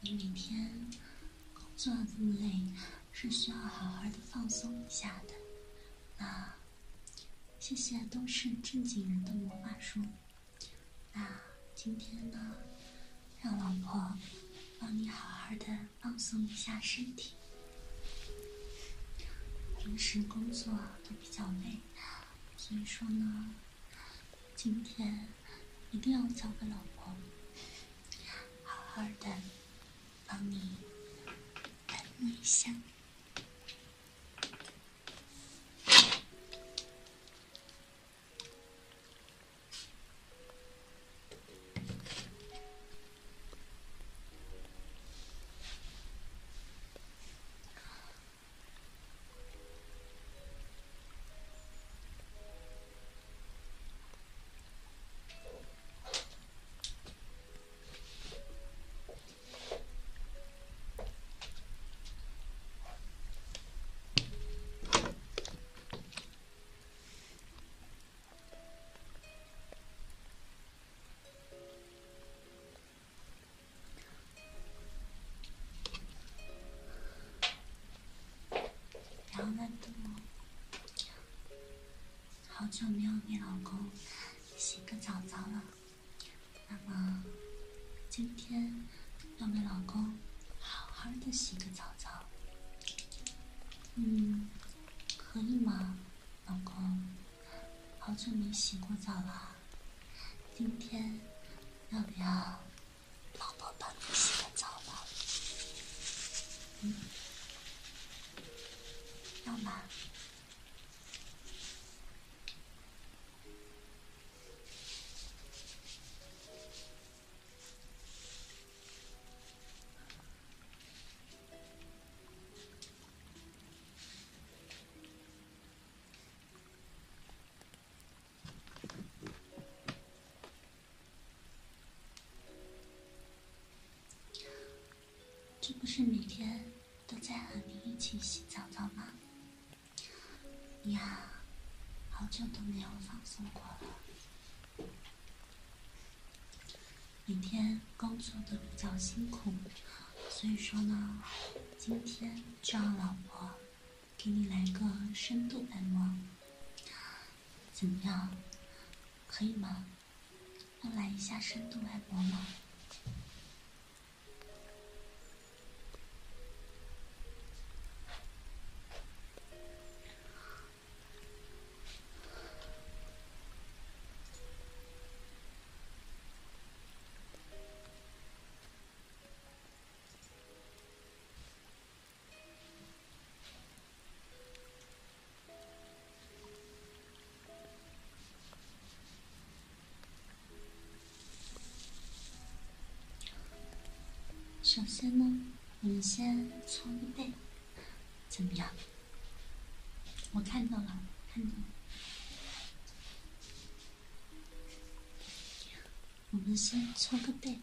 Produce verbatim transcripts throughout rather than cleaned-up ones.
你每天工作这么累，是需要好好的放松一下的。那谢谢都是正经人的魔法书。那今天呢，让老婆帮你好好的放松一下身体。平时工作都比较累，所以说呢，今天一定要交给老婆，好好的帮你按摩一下。不要乱动哦。好久没有给老公洗个澡澡了，那么今天要给老公好好的洗个澡澡。嗯，可以吗，老公？好久没洗过澡了，今天要不要老婆帮你洗个澡吧？嗯，要吗？这不是每天都在和你一起洗澡澡吗？呀，好久都没有放松过了。每天工作都比较辛苦，所以说呢，今天就让老婆给你来个深度按摩，怎么样？可以吗？要来一下深度按摩吗？首先呢，我们先搓个背，怎么样？我看到了，看到了。我们先搓个背。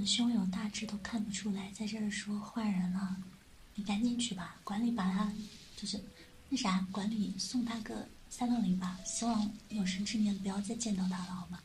胸有大志都看不出来，在这儿说换人了，你赶紧去吧，管理把他就是那啥，管理送他个三六零吧，希望有生之年不要再见到他了，好吗？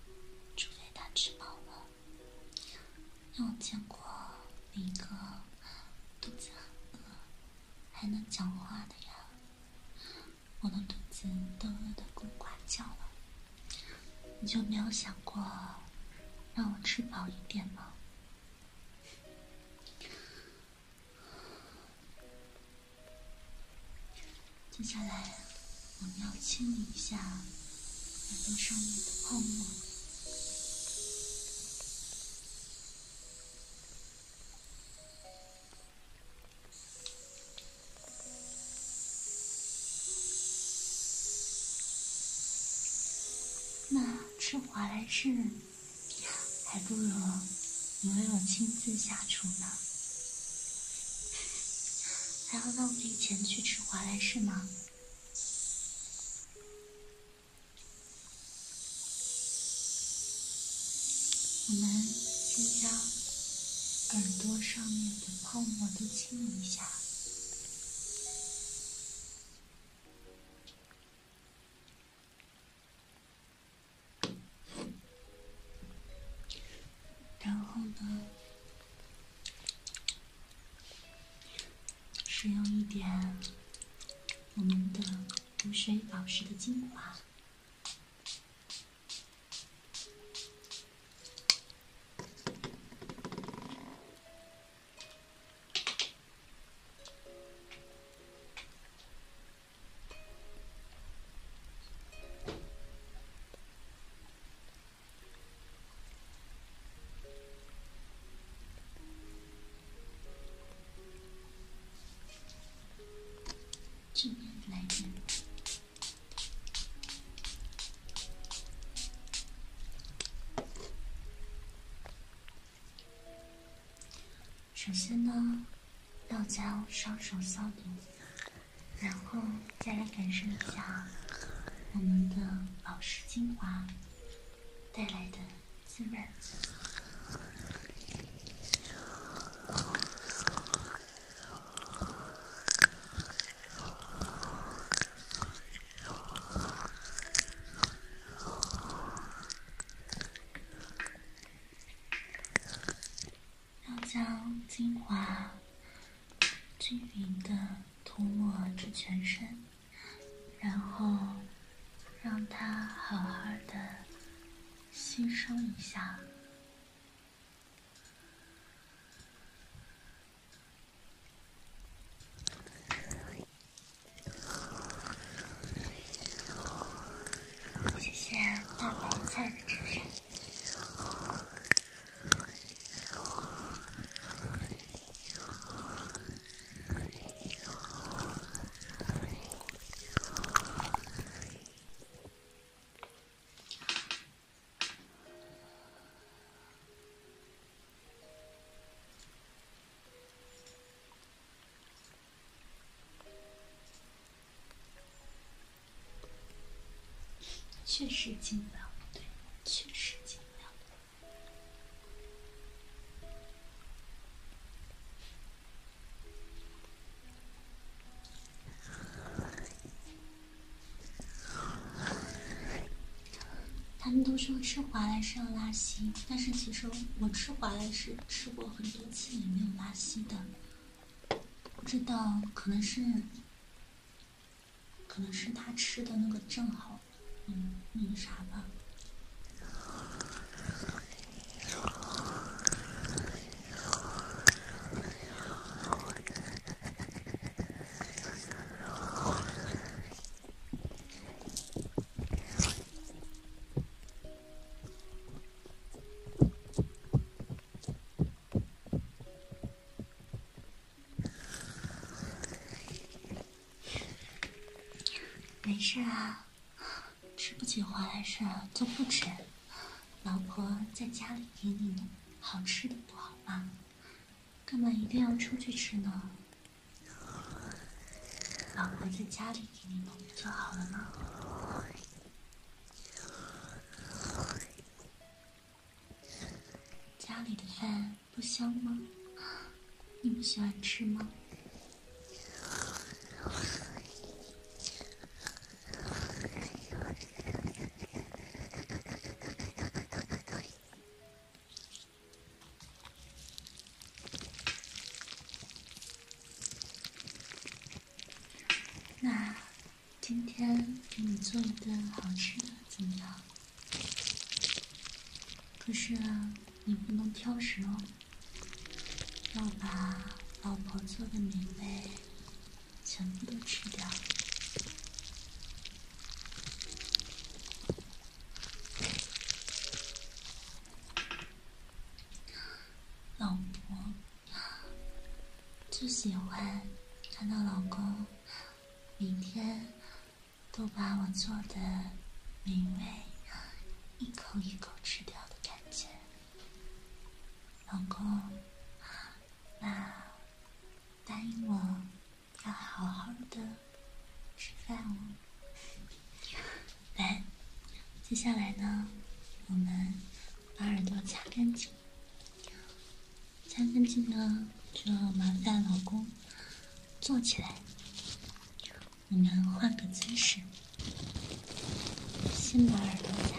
见过那个肚子很饿，还能讲话的呀。我的肚子都饿得咕呱叫了，你就没有想过让我吃饱一点吗？接下来我们要清理一下耳朵上面的泡沫。那吃华莱士还不如你为我亲自下厨呢，还要浪费钱去吃华莱士吗？我们先将耳朵上面的泡沫都清理一下，然后呢，使用一点我们的补水保湿的精华。这边来点，首先呢，要将双手消毒，然后再来感受一下我们的保湿精华带来的滋润。将精华均匀的涂抹至全身，然后让它好好的吸收一下。谢谢大白菜的支持。确实进不了，对，确实进不了。他们都说吃华莱士要拉稀，但是其实我吃华莱士吃过很多次也没有拉稀的。不知道，可能是，可能是他吃的那个正好，嗯，那个啥吧。没事啊，吃不起华莱士就不吃。老婆在家里给你弄好吃的不好吗？干嘛一定要出去吃呢？老婆在家里给你弄不就好了吗？家里的饭不香吗？你不喜欢吃吗？ 今天给你做一顿好吃的怎么样？可是啊，你不能挑食哦，要把老婆做的美味全部都吃掉。老婆就喜欢看到老公每天都把我做的美味一口一口吃掉的感觉。老公，那答应我要好好的吃饭哦。来，接下来呢，我们把耳朵擦干净。擦干净呢，就麻烦老公坐起来。我们换个姿势，先把耳朵擦